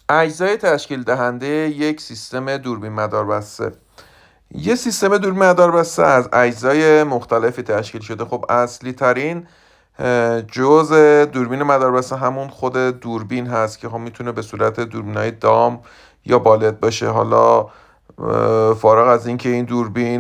اجزای تشکیل دهنده یک سیستم دوربین مداربسته. یه سیستم دوربین مداربسته از اجزای مختلفی تشکیل شده. خب اصلی ترین جزء دوربین مداربسته همون خود دوربین هست که خب میتونه به صورت دوربینای دام یا بالت باشه. حالا فارغ از اینکه این دوربین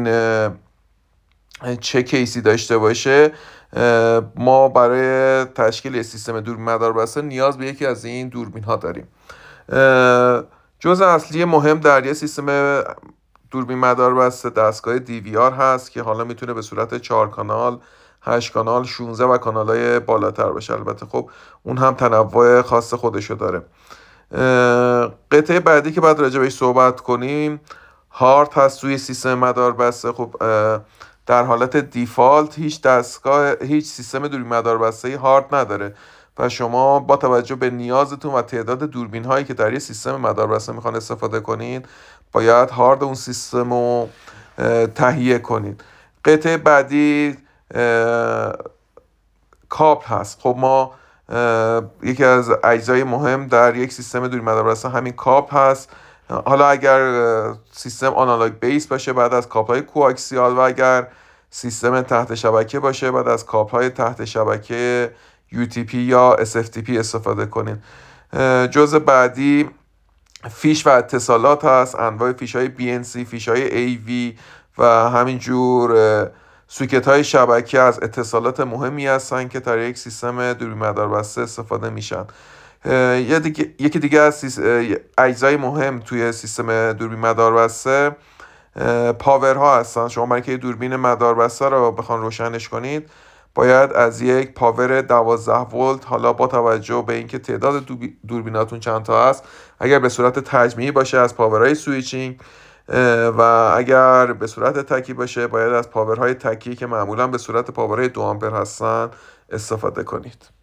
چه کیسی داشته باشه، ما برای تشکیل سیستم دوربین مداربسته نیاز به یکی از این دوربین ها داریم. جزء اصلی مهم در یه سیستم دوربین مداربسته دستگاه DVR هست که حالا میتونه به صورت 4 کانال، 8 کانال، 16 و کانال‌های بالاتر باشه. البته خب اون هم تنوع خاص خودشو داره. قطعه بعدی که بعد راجع بهش صحبت کنیم هارد هست توی سیستم مداربسته. خب در حالت دیفالت هیچ سیستم دوربین مداربسته هارد نداره و شما با توجه به نیازتون و تعداد دوربین هایی که در یه سیستم مداربسته میخوان استفاده کنین باید هارد اون سیستم رو تهیه کنید. قطعه بعدی کابل هست. خب ما یکی از اجزای مهم در یک سیستم دوربین مداربسته همین کابل هست. حالا اگر سیستم آنالوگ بیس باشه بعد از کابل های کوآکسیال و اگر سیستم تحت شبکه باشه بعد از کابل های تحت شبکه UTP یا SFTP استفاده کنید. جزء بعدی فیش و اتصالات هست. انواع فیش های BNC، فیش های AV و همینجور سوکت های شبکه از اتصالات مهمی هستن که در یک سیستم دوربین مداربسته استفاده میشن. یکی دیگه از اجزای مهم توی سیستم دوربین مداربسته پاورها هستن. شما برای که دوربین مداربسته رو بخوان روشنش کنید باید از یک پاور 12 ولت، حالا با توجه به اینکه تعداد دوربیناتون چند تا هست، اگر به صورت تجمیعی باشه از پاورهای سویچینگ و اگر به صورت تکی باشه باید از پاورهای تکی که معمولا به صورت پاورهای 2 آمپر هستن استفاده کنید.